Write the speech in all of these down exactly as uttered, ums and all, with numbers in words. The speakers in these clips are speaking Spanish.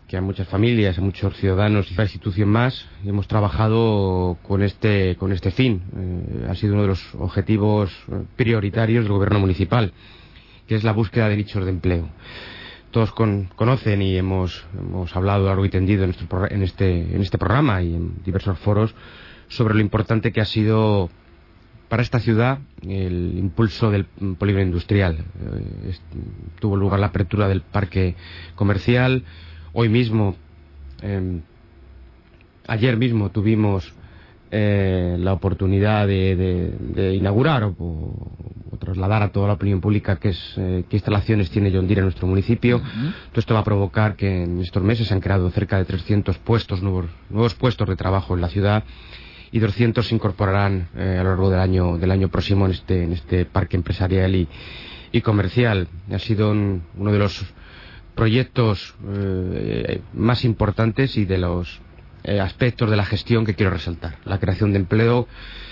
que a muchas familias, a muchos ciudadanos y a la institución más, hemos trabajado con este, con este fin. Eh, ha sido uno de los objetivos prioritarios del gobierno municipal, que es la búsqueda de nichos de empleo. Todos con, conocen y hemos, hemos hablado largo y tendido en, nuestro, en, este, en este programa y en diversos foros sobre lo importante que ha sido para esta ciudad el impulso del polígono industrial. Eh, es, tuvo lugar la apertura del parque comercial. Hoy mismo, eh, ayer mismo tuvimos eh, la oportunidad de, de, de inaugurar o, o trasladar a toda la opinión pública qué, es, eh, qué instalaciones tiene John Deere en nuestro municipio. Uh-huh. Todo esto va a provocar que en estos meses se han creado cerca de trescientos puestos, nuevos, nuevos puestos de trabajo en la ciudad, y doscientos se incorporarán eh, a lo largo del año del año próximo en este en este parque empresarial y, y comercial. Ha sido un, uno de los proyectos eh, más importantes y de los eh, aspectos de la gestión que quiero resaltar. La creación de empleo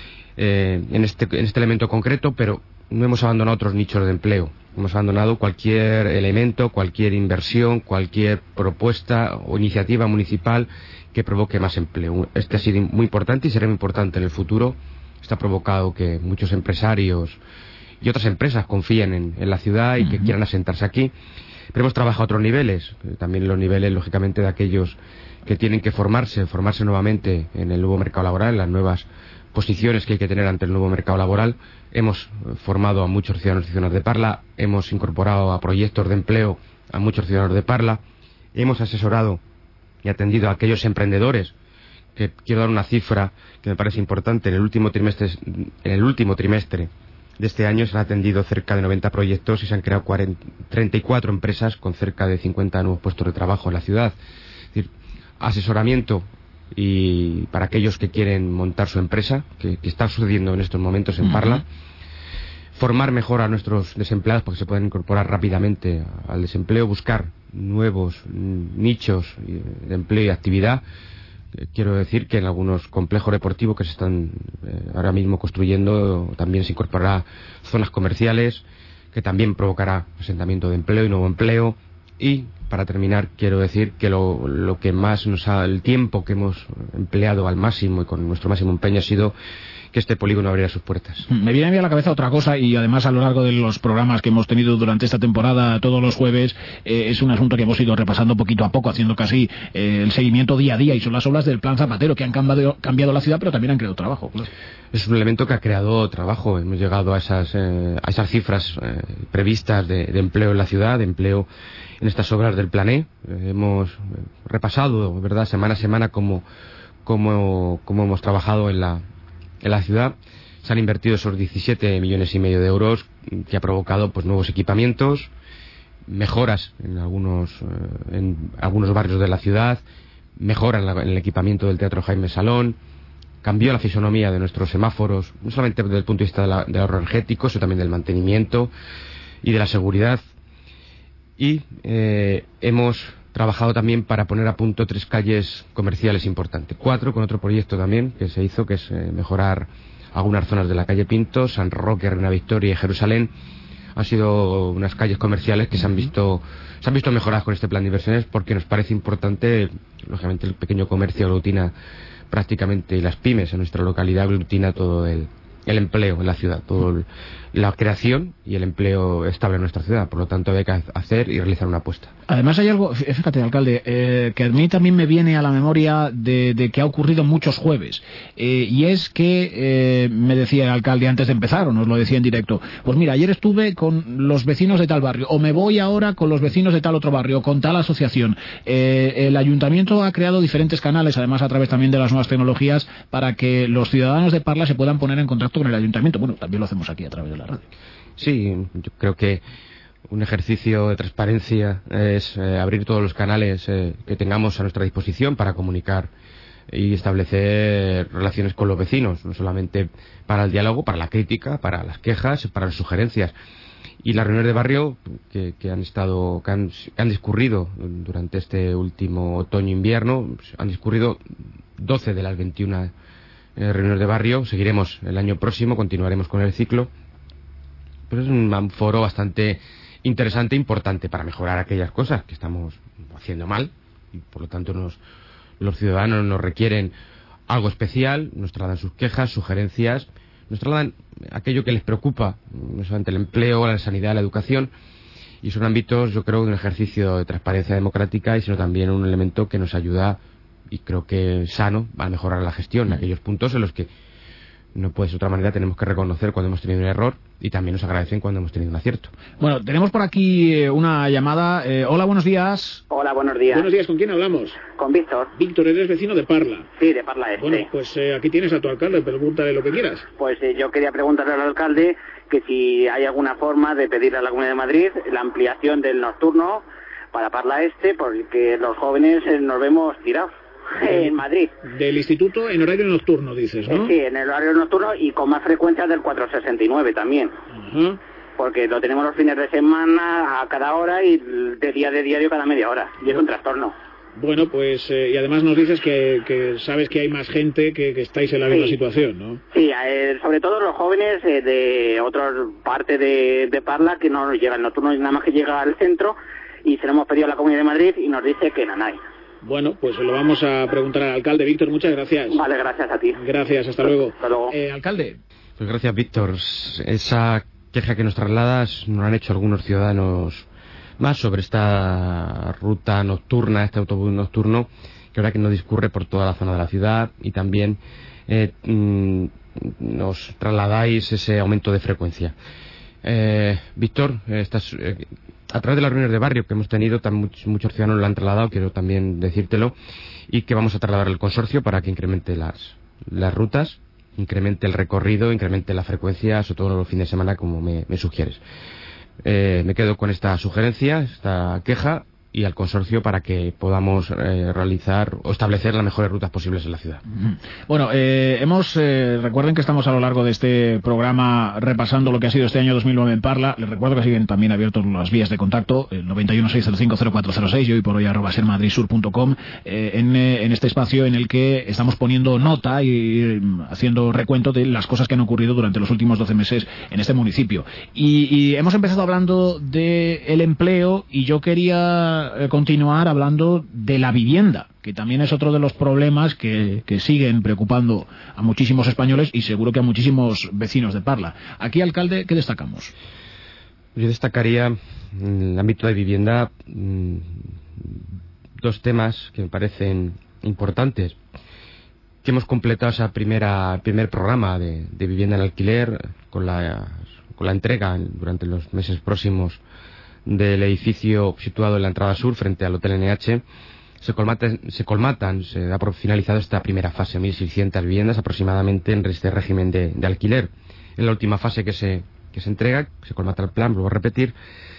eh, en este en este elemento concreto, pero no hemos abandonado otros nichos de empleo. Hemos abandonado cualquier elemento, cualquier inversión, cualquier propuesta o iniciativa municipal que provoque más empleo. Este ha sido muy importante y será muy importante en el futuro. Esto ha provocado que muchos empresarios y otras empresas confíen en, en la ciudad y que uh-huh. quieran asentarse aquí. Pero hemos trabajado a otros niveles, también los niveles, lógicamente, de aquellos que tienen que formarse, formarse nuevamente en el nuevo mercado laboral, en las nuevas posiciones que hay que tener ante el nuevo mercado laboral. Hemos formado a muchos ciudadanos y ciudadanas de Parla, hemos incorporado a proyectos de empleo a muchos ciudadanos de Parla, hemos asesorado y atendido a aquellos emprendedores, que quiero dar una cifra que me parece importante. En el último trimestre, en el último trimestre de este año se han atendido cerca de noventa proyectos y se han creado cuarenta, treinta y cuatro empresas con cerca de cincuenta nuevos puestos de trabajo en la ciudad. Es decir, asesoramiento y para aquellos que quieren montar su empresa, que, que está sucediendo en estos momentos en uh-huh. Parla. Formar mejor a nuestros desempleados porque se pueden incorporar rápidamente al desempleo, buscar nuevos nichos de empleo y actividad. Quiero decir que en algunos complejos deportivos que se están eh, ahora mismo construyendo también se incorporará zonas comerciales, que también provocará asentamiento de empleo y nuevo empleo. Y para terminar quiero decir que lo, lo que más nos ha, el tiempo que hemos empleado al máximo y con nuestro máximo empeño ha sido que este polígono abriera sus puertas. Me viene a mí a la cabeza otra cosa, y además a lo largo de los programas que hemos tenido durante esta temporada todos los jueves, eh, es un asunto que hemos ido repasando poquito a poco, haciendo casi eh, el seguimiento día a día, y son las obras del Plan Zapatero, que han cambiado, cambiado la ciudad, pero también han creado trabajo. Claro. Es un elemento que ha creado trabajo. Hemos llegado a esas, eh, a esas cifras eh, previstas de, de empleo en la ciudad, de empleo en estas obras del Plan E. Eh, hemos repasado, ¿verdad?, semana a semana cómo, cómo, cómo hemos trabajado en la en la ciudad. Se han invertido esos diecisiete millones y medio de euros, que ha provocado pues nuevos equipamientos, mejoras en algunos eh, en algunos barrios de la ciudad, mejora en, la, en el equipamiento del Teatro Jaime Salón, cambió la fisonomía de nuestros semáforos, no solamente desde el punto de vista de la, del ahorro energético, sino también del mantenimiento y de la seguridad. Y eh, hemos trabajado también para poner a punto tres calles comerciales importantes, cuatro con otro proyecto también que se hizo, que es eh, mejorar algunas zonas de la calle Pinto, San Roque, Reina Victoria y Jerusalén. Han sido unas calles comerciales que se han visto se han visto mejoradas con este plan de inversiones, porque nos parece importante. Lógicamente el pequeño comercio aglutina prácticamente, y las pymes en nuestra localidad aglutina todo el, el empleo en la ciudad, todo la creación y el empleo estable en nuestra ciudad. Por lo tanto, hay que hacer y realizar una apuesta. Además hay algo, fíjate, alcalde, eh, que a mí también me viene a la memoria de, de que ha ocurrido muchos jueves, eh, y es que eh, me decía el alcalde antes de empezar, o nos lo decía en directo, pues mira, ayer estuve con los vecinos de tal barrio, o me voy ahora con los vecinos de tal otro barrio, con tal asociación. Eh, el ayuntamiento ha creado diferentes canales, además a través también de las nuevas tecnologías, para que los ciudadanos de Parla se puedan poner en contacto con el ayuntamiento. Bueno, también lo hacemos aquí a través de la radio. Sí, yo creo que un ejercicio de transparencia es eh, abrir todos los canales eh, que tengamos a nuestra disposición para comunicar y establecer relaciones con los vecinos, no solamente para el diálogo, para la crítica, para las quejas, para las sugerencias. Y las reuniones de barrio que, que han estado, que han, que han discurrido durante este último otoño-invierno, han discurrido doce de las veintiuna eh, reuniones de barrio. Seguiremos el año próximo, continuaremos con el ciclo. Pero es un foro bastante interesante e importante para mejorar aquellas cosas que estamos haciendo mal, y por lo tanto nos, los ciudadanos nos requieren algo especial, nos trasladan sus quejas, sugerencias, nos trasladan aquello que les preocupa, no solamente el empleo, la sanidad, la educación, y son ámbitos, yo creo, de un ejercicio de transparencia democrática y sino también un elemento que nos ayuda, y creo que sano, a mejorar la gestión en aquellos puntos en los que no puede ser de otra manera, tenemos que reconocer cuando hemos tenido un error y también nos agradecen cuando hemos tenido un acierto. Bueno, tenemos por aquí eh, una llamada. Eh, hola, buenos días. Hola, buenos días. Buenos días, ¿con quién hablamos? Con Víctor. Víctor, eres vecino de Parla. Sí, de Parla Este. Bueno, pues eh, aquí tienes a tu alcalde, pregúntale lo que quieras. Pues eh, yo quería preguntarle al alcalde que si hay alguna forma de pedirle a la Comunidad de Madrid la ampliación del nocturno para Parla Este, porque los jóvenes eh, nos vemos tirados en Madrid. Del instituto en horario nocturno, dices, ¿no? Eh, sí, en el horario nocturno y con más frecuencia del cuatrocientos sesenta y nueve también. Uh-huh. Porque lo tenemos los fines de semana a cada hora y de día de diario cada media hora. Y es un trastorno. Bueno, pues, eh, y además nos dices que, que sabes que hay más gente que, que estáis en la misma sí. situación, ¿no? Sí, eh, sobre todo los jóvenes eh, de otra parte de, de Parla que no llega el nocturno, nada más que llega al centro, y se lo hemos pedido a la Comunidad de Madrid y nos dice que no hay. Bueno, pues lo vamos a preguntar al alcalde. Víctor, muchas gracias. Vale, gracias a ti. Gracias, hasta luego. Hasta luego. Eh, alcalde. Pues gracias, Víctor. Esa queja que nos trasladas nos han hecho algunos ciudadanos más sobre esta ruta nocturna, este autobús nocturno, que ahora que nos discurre por toda la zona de la ciudad, y también eh, mm, nos trasladáis ese aumento de frecuencia. Eh, Víctor, eh, estás... Eh, a través de las reuniones de barrio que hemos tenido, tan muchos, muchos ciudadanos lo han trasladado, quiero también decírtelo, y que vamos a trasladar al consorcio para que incremente las, las rutas, incremente el recorrido, incremente la frecuencia, sobre todo los fines de semana, como me, me sugieres. Eh, me quedo con esta sugerencia, esta queja, y al consorcio para que podamos eh, realizar o establecer las mejores rutas posibles en la ciudad. Bueno, eh, hemos eh, recuerden que estamos a lo largo de este programa repasando lo que ha sido este año dos mil nueve en Parla. Les recuerdo que siguen también abiertos las vías de contacto, el noventa y uno, seiscientos cinco, cero cuatro cero seis y hoy por hoy arroba sermadridsur punto com, eh, en, eh, en este espacio en el que estamos poniendo nota y eh, haciendo recuento de las cosas que han ocurrido durante los últimos doce meses en este municipio. Y, y hemos empezado hablando del empleo y yo quería continuar hablando de la vivienda, que también es otro de los problemas que, que siguen preocupando a muchísimos españoles y seguro que a muchísimos vecinos de Parla. Aquí, alcalde, ¿qué destacamos? Yo destacaría en el ámbito de vivienda dos temas que me parecen importantes, que hemos completado esa primera primer programa de, de vivienda en alquiler con la, con la entrega durante los meses próximos del edificio situado en la entrada sur frente al Hotel N H. Se colmatan, se colmatan, se da por finalizado esta primera fase, mil seiscientas viviendas aproximadamente en este régimen de, de alquiler. En la última fase que se, que se entrega, se colmata el plan, vuelvo a repetir,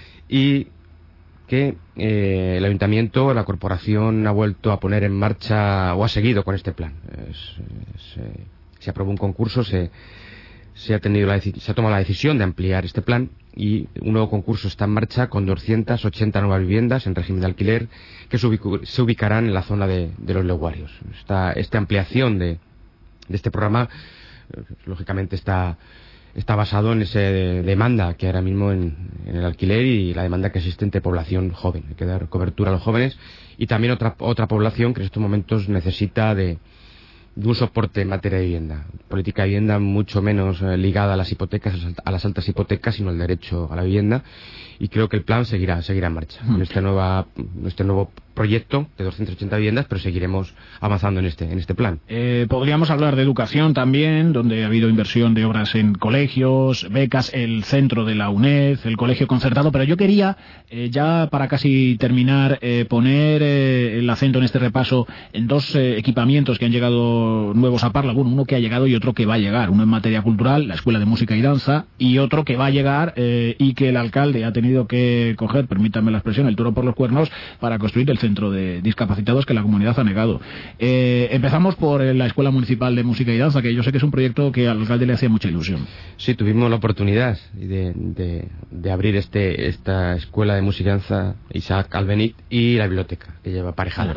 y que eh, el ayuntamiento, la corporación ha vuelto a poner en marcha o ha seguido con este plan. Es, es, eh, se aprobó un concurso, se, se, ha tenido la, se ha tomado la decisión de ampliar este plan y un nuevo concurso está en marcha con doscientas ochenta nuevas viviendas en régimen de alquiler que se, ubic se ubicarán en la zona de, de los Leguarios. Esta, esta ampliación de, de este programa, eh, lógicamente está, está basado en esa demanda que ahora mismo en, en el alquiler y la demanda que existe entre población joven. Hay que dar cobertura a los jóvenes y también otra, otra población que en estos momentos necesita de de un soporte en materia de vivienda. Política de vivienda mucho menos eh, ligada a las hipotecas, a las altas hipotecas, sino al derecho a la vivienda. Y creo que el plan seguirá seguirá en marcha. Mm. En este, nueva, este nuevo proyecto de doscientas ochenta viviendas, pero seguiremos avanzando en este en este plan. Eh, podríamos hablar de educación también, donde ha habido inversión de obras en colegios, becas, el centro de la UNED, el colegio concertado, pero yo quería, eh, ya para casi terminar, eh, poner eh, el acento en este repaso en dos eh, equipamientos que han llegado nuevos a Parla. Bueno, uno que ha llegado y otro que va a llegar. Uno en materia cultural, la Escuela de Música y Danza, y otro que va a llegar eh, y que el alcalde ha tenido que coger, permítanme la expresión, el toro por los cuernos para construir el centro de discapacitados que la comunidad ha negado. Eh, empezamos por la Escuela Municipal de Música y Danza, que yo sé que es un proyecto que al alcalde le hacía mucha ilusión. Sí, tuvimos la oportunidad de, de, de abrir este esta Escuela de Música y Danza Isaac Albéniz y la biblioteca que lleva aparejada.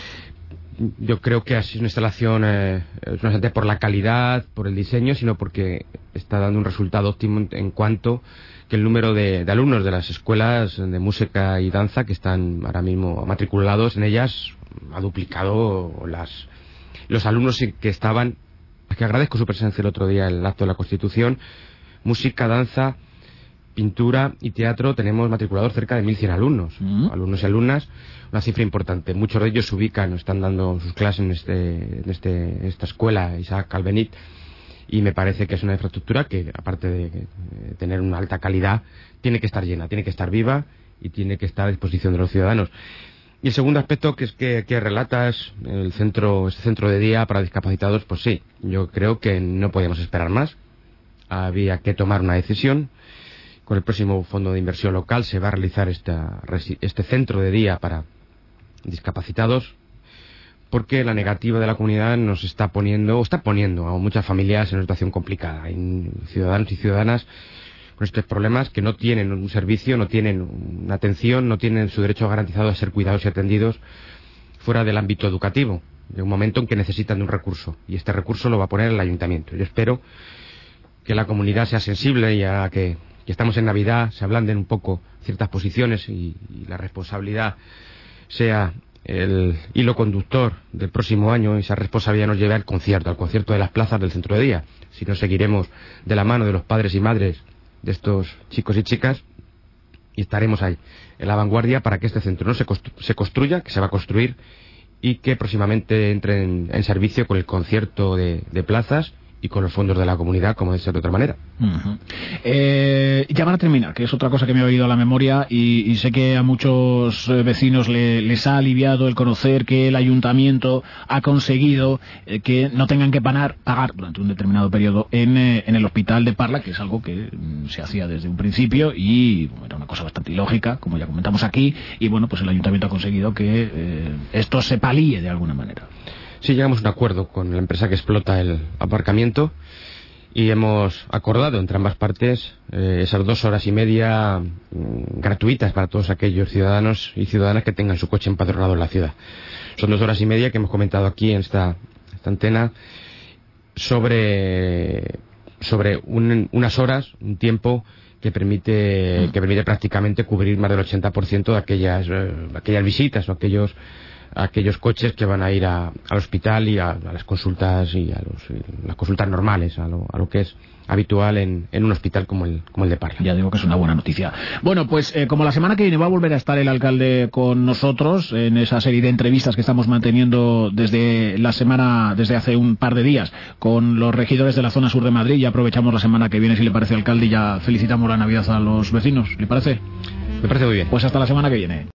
Yo creo que ha sido una instalación, eh, no solamente por la calidad, por el diseño, sino porque está dando un resultado óptimo en, en cuanto que el número de, de alumnos de las escuelas de música y danza que están ahora mismo matriculados en ellas ha duplicado las los alumnos que estaban, que agradezco su presencia el otro día en el acto de la Constitución. Música, danza, pintura y teatro, tenemos matriculados cerca de mil cien alumnos, mm. alumnos y alumnas, una cifra importante. Muchos de ellos se ubican, están dando sus clases en, este, en este, esta escuela Isaac Calvenit, y me parece que es una infraestructura que, aparte de tener una alta calidad, tiene que estar llena, tiene que estar viva y tiene que estar a disposición de los ciudadanos. Y el segundo aspecto que es que, que relatas, el centro, este centro de día para discapacitados, pues sí, yo creo que no podíamos esperar más. Había que tomar una decisión. Con el próximo fondo de inversión local se va a realizar esta, este centro de día para discapacitados, porque la negativa de la comunidad nos está poniendo, o está poniendo a muchas familias en una situación complicada. Hay ciudadanos y ciudadanas con estos problemas que no tienen un servicio, no tienen una atención, no tienen su derecho garantizado a ser cuidados y atendidos fuera del ámbito educativo, de un momento en que necesitan de un recurso, y este recurso lo va a poner el ayuntamiento. Yo espero que la comunidad sea sensible, y a que, que estamos en Navidad, se ablanden un poco ciertas posiciones y, y la responsabilidad sea el hilo conductor del próximo año, y esa responsabilidad nos lleve al concierto, al concierto de las plazas del centro de día. Si no, seguiremos de la mano de los padres y madres de estos chicos y chicas y estaremos ahí en la vanguardia para que este centro no se, constru se construya, que se va a construir, y que próximamente entre en, en servicio con el concierto de, de plazas y con los fondos de la comunidad, como debe ser de otra manera. Uh-huh. eh, ya para terminar, que es otra cosa que me ha venido a la memoria, y, y sé que a muchos vecinos le, les ha aliviado el conocer que el ayuntamiento ha conseguido eh, que no tengan que pagar, pagar durante un determinado periodo en, eh, en el hospital de Parla, que es algo que mm, se hacía desde un principio y bueno, era una cosa bastante ilógica, como ya comentamos aquí, y bueno, pues el ayuntamiento ha conseguido que eh, esto se palíe de alguna manera. Sí, llegamos a un acuerdo con la empresa que explota el aparcamiento y hemos acordado entre ambas partes eh, esas dos horas y media mm, gratuitas para todos aquellos ciudadanos y ciudadanas que tengan su coche empadronado en la ciudad. Son dos horas y media que hemos comentado aquí en esta, esta antena sobre, sobre un, unas horas, un tiempo que permite, que permite prácticamente cubrir más del ochenta por ciento de aquellas, eh, aquellas visitas o aquellos a aquellos coches que van a ir a, al hospital y a, a las consultas y a los, y las consultas normales, a lo, a lo que es habitual en, en un hospital como el, como el de Parla. Ya digo que es una buena noticia. Bueno, pues eh, como la semana que viene va a volver a estar el alcalde con nosotros en esa serie de entrevistas que estamos manteniendo desde la semana, desde hace un par de días, con los regidores de la zona sur de Madrid, y aprovechamos la semana que viene, si le parece, alcalde, y ya felicitamos la Navidad a los vecinos. ¿Le parece? Me parece muy bien. Pues hasta la semana que viene.